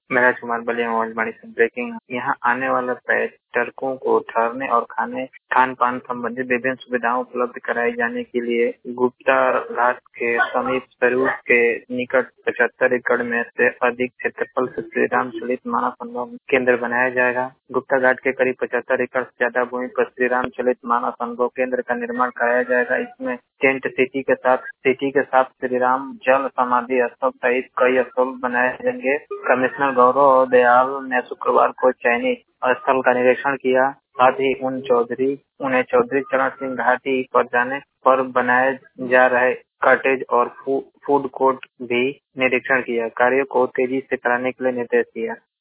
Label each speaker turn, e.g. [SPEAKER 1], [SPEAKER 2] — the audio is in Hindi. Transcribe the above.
[SPEAKER 1] मैं राजकुमार बलिया आकाशवाणी से ब्रेकिंग। यहाँ आने वाले पर्यटकों को ठहरने और खान पान संबंधित विभिन्न सुविधाएं उपलब्ध कराई जाने के लिए गुप्ता घाट के समीप स्वरूप के निकट 75 एकड़ में से अधिक क्षेत्रफल से श्री राम चलित मानस अनुभव केंद्र बनाया जाएगा। गुप्ता घाट के करीब 75 एकड़ से ज्यादा भूमि पर श्री राम चलित मानस अनुभव केंद्र का निर्माण कराया जाएगा। इसमें टेंट सिटी के साथ श्री राम जल समाधि स्थल सहित कई स्थल बनाए जाएंगे। कमिश्नर गौरव दयाल ने शुक्रवार को चयनित स्थल का निरीक्षण किया। साथ ही उन्हें चौधरी चरण सिंह घाटी पर जाने पर बनाए जा रहे कॉटेज और फूड कोर्ट भी निरीक्षण किया। कार्यों को तेजी से कराने के लिए निर्देश दिया।